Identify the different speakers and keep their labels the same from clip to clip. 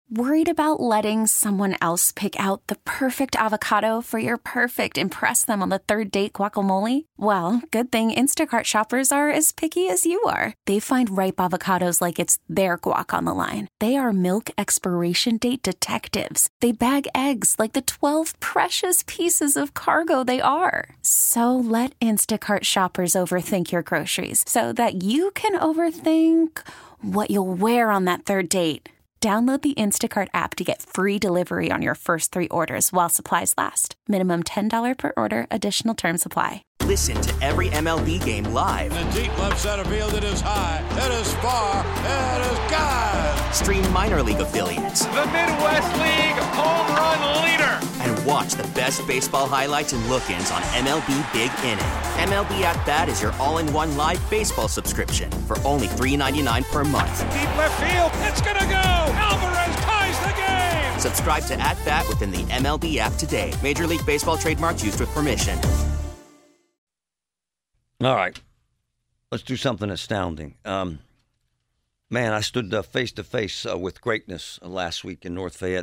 Speaker 1: Worried about letting someone else pick out the perfect avocado for your perfect impress them on the third date guacamole? Well, good thing Instacart shoppers are as picky as you are. They find ripe avocados like it's their guac on the line. They are milk expiration date detectives. They bag eggs like the 12 precious pieces of cargo they are. So let Instacart shoppers overthink your groceries so that you can overthink what you'll wear on that third date. Download the Instacart app to get free delivery on your first 3 orders while supplies last. Minimum $10 per order. Additional terms apply.
Speaker 2: Listen to every MLB game live.
Speaker 3: In the deep left center field, it is high, it is far, it is God.
Speaker 2: Stream minor league affiliates.
Speaker 4: The Midwest League home run leader.
Speaker 2: And watch the best baseball highlights and look-ins on MLB Big Inning. MLB At Bat is your all-in-one live baseball subscription for only $3.99 per month.
Speaker 4: Deep left field, it's gonna go. Alvarez ties the game.
Speaker 2: Subscribe to At Bat within the MLB app today. Major League Baseball trademarks used with permission.
Speaker 5: All right, let's do something astounding. Man, I stood face to face with greatness last week in North Fayette.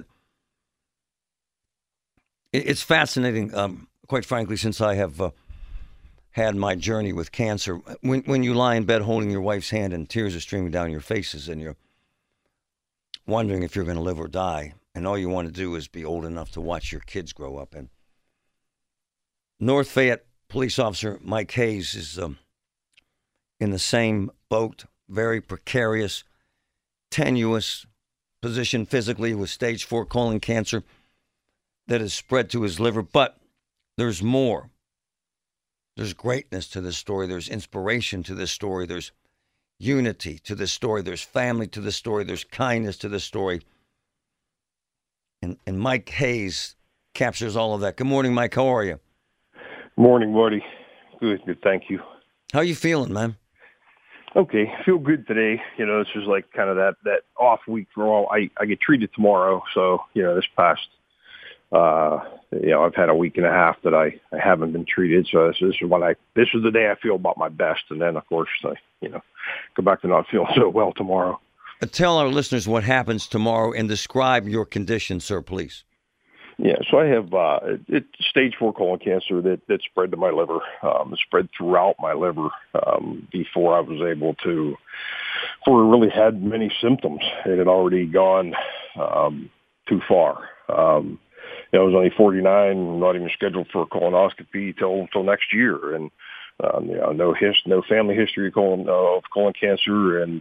Speaker 5: It's fascinating, quite frankly, since I have had my journey with cancer. When you lie in bed holding your wife's hand and tears are streaming down your faces and you're wondering if you're going to live or die, and all you want to do is be old enough to watch your kids grow up. And North Fayette Police Officer Mike Hayes is in the same boat, very precarious, tenuous position physically with stage 4 colon cancer that has spread to his liver. But there's more. There's greatness to this story. There's inspiration to this story. There's unity to this story. There's family to this story. There's kindness to this story. And Mike Hayes captures all of that. Good morning, Mike. How are you?
Speaker 6: Morning, buddy. Good, thank you.
Speaker 5: How you feeling, man?
Speaker 6: Okay, feel good today. You know, this is like kind of that off week for all. I get treated tomorrow, so, you know, this past, I've had a week and a half that I haven't been treated, so this is the day I feel about my best, and then, of course, I go back to not feeling so well tomorrow.
Speaker 5: Tell our listeners what happens tomorrow and describe your condition, sir, please.
Speaker 6: Yeah, so I have it's stage 4 colon cancer that spread to my liver. It spread throughout my liver before I was able to, before I really had many symptoms. It had already gone too far. I was only 49, not even scheduled for a colonoscopy till next year, and no family history of colon cancer, and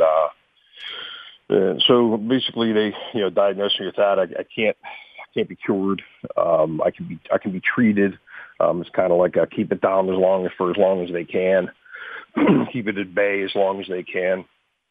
Speaker 6: so basically they diagnosed me with that. I can't be cured. I can be treated. It's kind of like keep it down for as long as they can, keep it at bay as long as they can.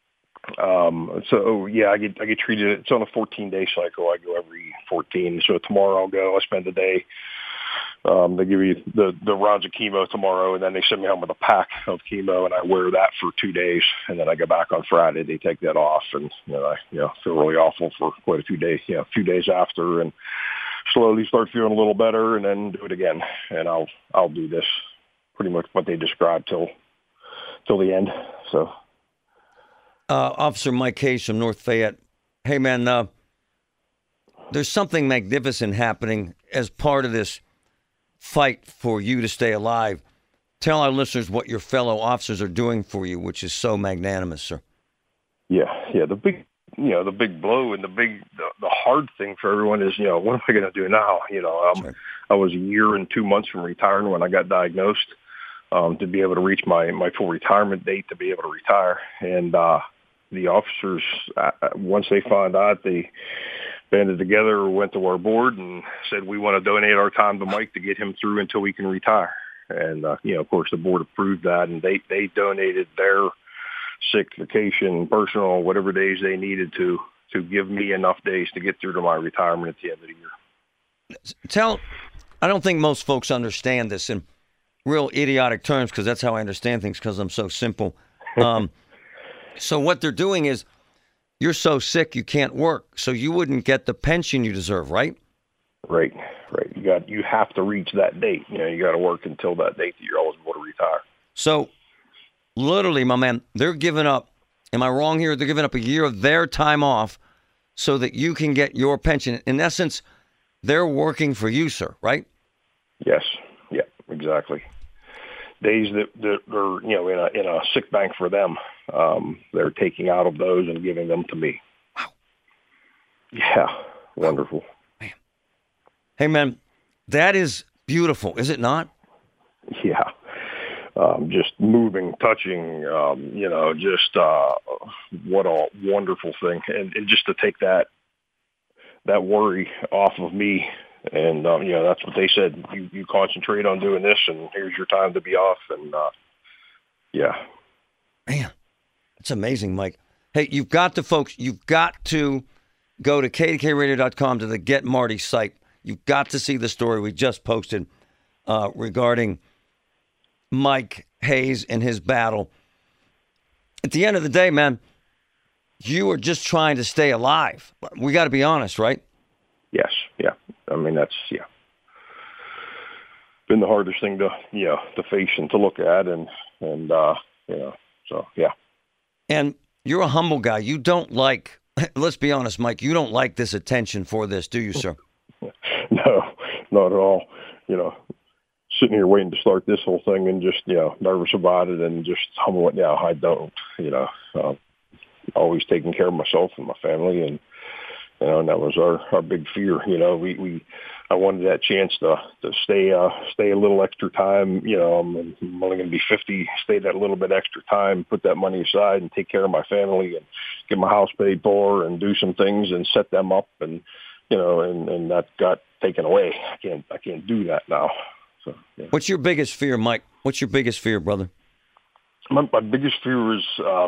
Speaker 6: I get treated. It's on a 14-day cycle. I go every 14. So tomorrow I'll go. I spend the day. They give you the rounds of chemo tomorrow, and then they send me home with a pack of chemo, and I wear that for 2 days, and then I go back on Friday. They take that off, and I feel really awful for quite a few days. A few days after, and slowly start feeling a little better, and then do it again. And I'll do this pretty much what they described till the end. So,
Speaker 5: Officer Mike Hayes from North Fayette. Hey, man, there's something magnificent happening as part of this fight for you to stay alive. Tell our listeners what your fellow officers are doing for you, which is so magnanimous, sir.
Speaker 6: Yeah. The big blow and the hard thing for everyone is, what am I going to do now?
Speaker 5: Sure.
Speaker 6: I was a year and 2 months from retiring when I got diagnosed, to be able to reach my full retirement date, to be able to retire. And the officers, once they found out, they banded together, went to our board, and said, we want to donate our time to Mike to get him through until we can retire. And, of course, the board approved that, and they donated their sick, vacation, personal, whatever days they needed to give me enough days to get through to my retirement at the end of the year.
Speaker 5: I don't think most folks understand this in real idiotic terms, because that's how I understand things, because I'm so simple. So what they're doing is, you're so sick you can't work, so you wouldn't get the pension you deserve, right?
Speaker 6: Right. You have to reach that date. You got to work until that date that you're eligible to retire.
Speaker 5: So, literally, my man, they're giving up. Am I wrong here? They're giving up a year of their time off so that you can get your pension. In essence, they're working for you, sir, right?
Speaker 6: Yes. Yeah, exactly. Days that are, in a sick bank for them, they're taking out of those and giving them to me.
Speaker 5: Wow.
Speaker 6: Yeah. Wonderful.
Speaker 5: Man. Hey, man, that is beautiful, is it not?
Speaker 6: Yeah. Just moving, touching, just what a wonderful thing. And just to take that worry off of me. And, that's what they said. You concentrate on doing this, and here's your time to be off. And, yeah.
Speaker 5: Man, it's amazing, Mike. Hey, you've got to go to kdkradio.com to the Get Marty site. You've got to see the story we just posted regarding Mike Hayes and his battle. At the end of the day, man, you are just trying to stay alive. We got to be honest, right?
Speaker 6: Yes. Yeah. I mean, that's been the hardest thing to face and to look at, and so yeah. And
Speaker 5: you're a humble guy. You don't like. Let's be honest, Mike. You don't like this attention for this, do you, sir?
Speaker 6: No, not at all. Sitting here waiting to start this whole thing and just, nervous about it and just humble it. I don't, always taking care of myself and my family. And, and that was our big fear. I wanted that chance to stay a little extra time. I'm only going to be 50, stay that little bit extra time, put that money aside and take care of my family and get my house paid for and do some things and set them up. And, and that got taken away. I can't do that now. So, yeah.
Speaker 5: What's your biggest fear, Mike? What's your biggest fear, brother?
Speaker 6: My biggest fear is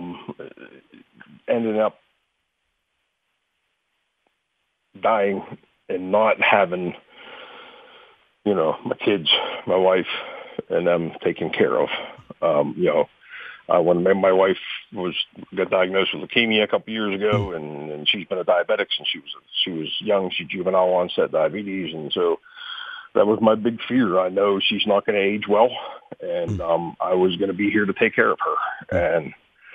Speaker 6: ending up dying and not having, my kids, my wife, and them taken care of. When my wife got diagnosed with leukemia a couple years ago, and she's been a diabetic since she was young. She's juvenile onset diabetes, and so that was my big fear. I know she's not going to age well, and I was going to be here to take care of her, and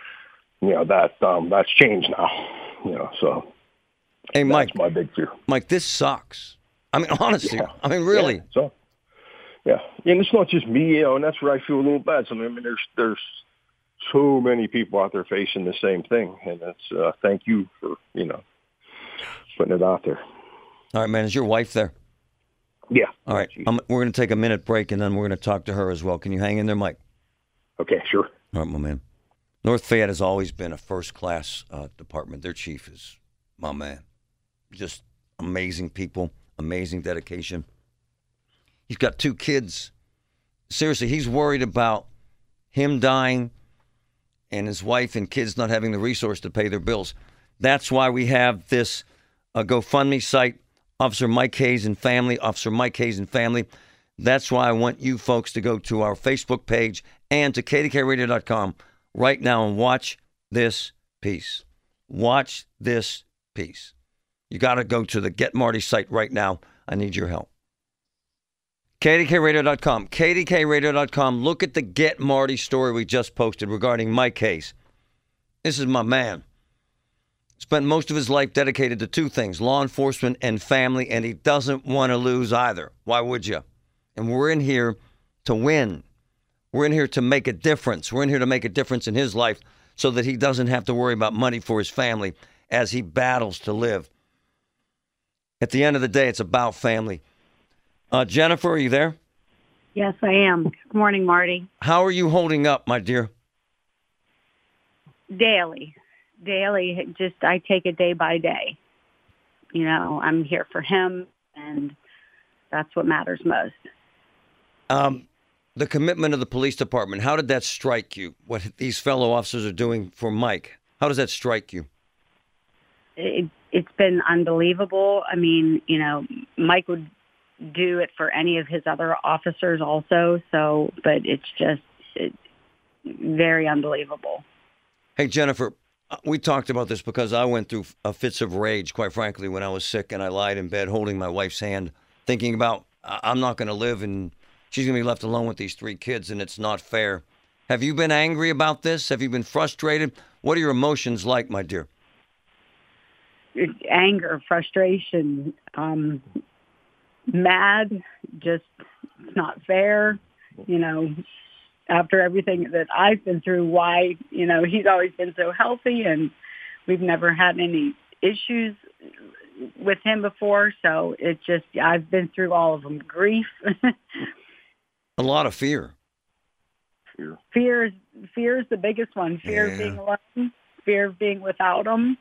Speaker 6: that's changed now. So
Speaker 5: hey, Mike,
Speaker 6: that's my big fear.
Speaker 5: Mike, this sucks. I mean, honestly, yeah. I mean, really.
Speaker 6: Yeah, so, yeah, and it's not just me, and that's where I feel a little bad. So, I mean, there's so many people out there facing the same thing, and that's thank you for putting it out there.
Speaker 5: All right, man. Is your wife there?
Speaker 6: Yeah.
Speaker 5: All right. We're going to take a minute break, and then we're going to talk to her as well. Can you hang in there, Mike?
Speaker 6: Okay, sure.
Speaker 5: All right, my man. North Fayette has always been a first-class department. Their chief is my man. Just amazing people, amazing dedication. He's got 2 kids. Seriously, he's worried about him dying and his wife and kids not having the resource to pay their bills. That's why we have this GoFundMe site, Officer Mike Hayes and Family, Officer Mike Hayes and Family. That's why I want you folks to go to our Facebook page and to kdkradio.com right now and watch this piece. Watch this piece. You got to go to the Get Marty site right now. I need your help. kdkradio.com. kdkradio.com. Look at the Get Marty story we just posted regarding Mike Hayes. This is my man. Spent most of his life dedicated to 2 things, law enforcement and family, and he doesn't want to lose either. Why would you? And we're in here to win. We're in here to make a difference. We're in here to make a difference in his life so that he doesn't have to worry about money for his family as he battles to live. At the end of the day, it's about family. Jennifer, are you there?
Speaker 7: Yes, I am. Good morning, Marty.
Speaker 5: How are you holding up, my dear?
Speaker 7: Daily. I take it day by day. I'm here for him, and that's what matters most.
Speaker 5: The commitment of the police department, how did that strike you? What these fellow officers are doing for Mike? How does that strike you?
Speaker 7: It's been unbelievable. I mean, Mike would do it for any of his other officers also. But it's very unbelievable.
Speaker 5: Hey, Jennifer, we talked about this because I went through fits of rage, quite frankly, when I was sick, and I lied in bed holding my wife's hand, thinking about I'm not going to live and she's going to be left alone with these 3 kids, and it's not fair. Have you been angry about this? Have you been frustrated? What are your emotions like, my dear?
Speaker 7: anger, frustration, mad, just it's not fair, after everything that I've been through, why, he's always been so healthy and we've never had any issues with him before. So it's just, I've been through all of them. Grief.
Speaker 5: A lot of fear.
Speaker 7: Fear is the biggest one. Fear of being alone, fear of being without him.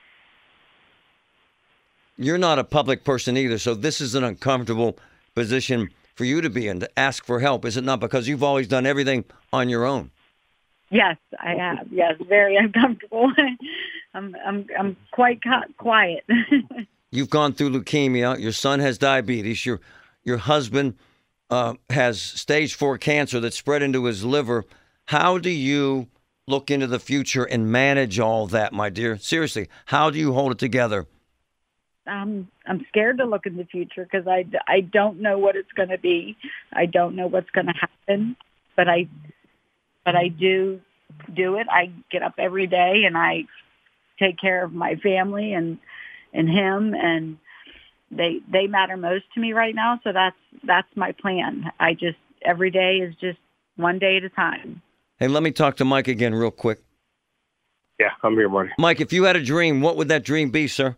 Speaker 5: You're not a public person either, so this is an uncomfortable position for you to be in, to ask for help, is it not? Because you've always done everything on your own.
Speaker 7: Yes, I have. Yes, very uncomfortable. I'm quite quiet.
Speaker 5: You've gone through leukemia. Your son has diabetes. Your husband has stage 4 cancer that spread into his liver. How do you look into the future and manage all that, my dear? Seriously, how do you hold it together?
Speaker 7: I'm scared to look in the future because I don't know what it's going to be. I don't know what's going to happen, but I do it. I get up every day and I take care of my family and him, and they matter most to me right now. So that's my plan. Every day is just one day at a time.
Speaker 5: Hey, let me talk to Mike again real quick.
Speaker 6: Yeah, I'm here, Marty.
Speaker 5: Mike, if you had a dream, what would that dream be, sir?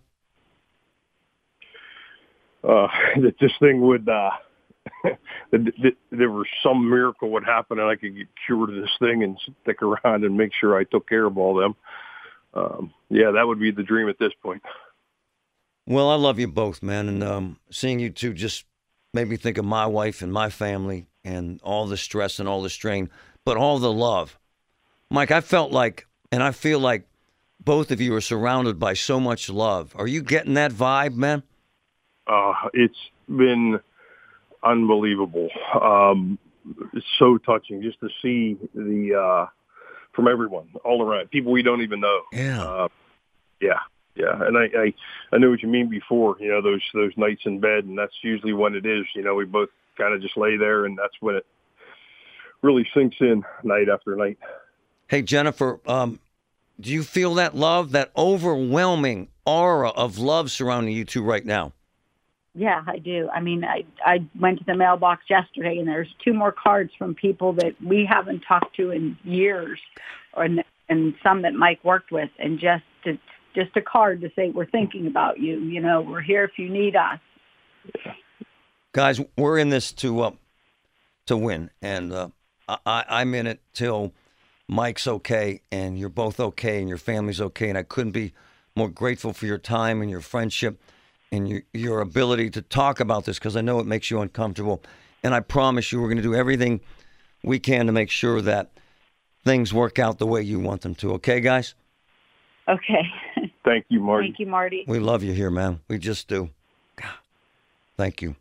Speaker 6: That this thing would, that there was some miracle would happen and I could get cured of this thing and stick around and make sure I took care of all them. That would be the dream at this point.
Speaker 5: Well, I love you both, man. And seeing you two just made me think of my wife and my family and all the stress and all the strain, but all the love. Mike, I felt like, and I feel like both of you are surrounded by so much love. Are you getting that vibe, man?
Speaker 6: It's been unbelievable. It's so touching just to see from everyone all around, people we don't even know.
Speaker 5: Yeah.
Speaker 6: Yeah. And I know what you mean before, those nights in bed, and that's usually when it is, we both kind of just lay there, and that's when it really sinks in night after night.
Speaker 5: Hey, Jennifer, do you feel that love, that overwhelming aura of love surrounding you two right now?
Speaker 7: Yeah, I do. I mean, I went to the mailbox yesterday, and there's 2 more cards from people that we haven't talked to in years, and some that Mike worked with, and just a card to say we're thinking about you. We're here if you need us.
Speaker 6: Yeah.
Speaker 5: Guys, we're in this to win, and I'm in it till Mike's okay, and you're both okay, and your family's okay, and I couldn't be more grateful for your time and your friendship and your ability to talk about this, because I know it makes you uncomfortable. And I promise you we're going to do everything we can to make sure that things work out the way you want them to. Okay, guys?
Speaker 7: Okay.
Speaker 6: Thank you, Marty.
Speaker 7: Thank you, Marty.
Speaker 5: We love you here, man. We just do. God. Thank you.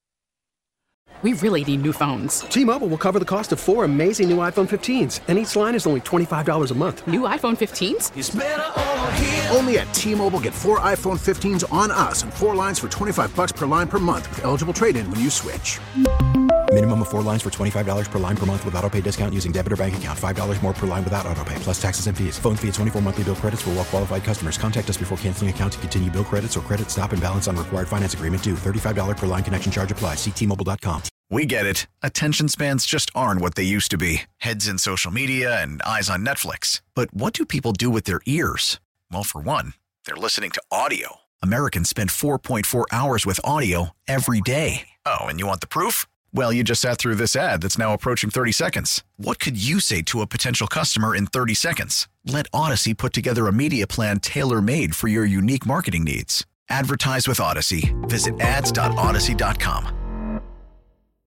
Speaker 8: We really need new phones.
Speaker 9: T-Mobile will cover the cost of 4 amazing new iPhone 15s, and each line is only $25 a month.
Speaker 8: New iPhone 15s?
Speaker 10: It's better over here. Only at T-Mobile, get 4 iPhone 15s on us and 4 lines for $25 per line per month with eligible trade-in when you switch.
Speaker 11: Minimum of 4 lines for $25 per line per month with autopay discount using debit or bank account. $5 more per line without autopay, plus taxes and fees. Phone fee at 24 monthly bill credits for well-qualified customers. Contact us before canceling account to continue bill credits or credit stop and balance on required finance agreement due. $35 per line connection charge applies. See T-Mobile.com.
Speaker 12: We get it. Attention spans just aren't what they used to be. Heads in social media and eyes on Netflix. But what do people do with their ears? Well, for one, they're listening to audio. Americans spend 4.4 hours with audio every day. Oh, and you want the proof? Well, you just sat through this ad that's now approaching 30 seconds. What could you say to a potential customer in 30 seconds? Let Odyssey put together a media plan tailor-made for your unique marketing needs. Advertise with Odyssey. Visit ads.odyssey.com.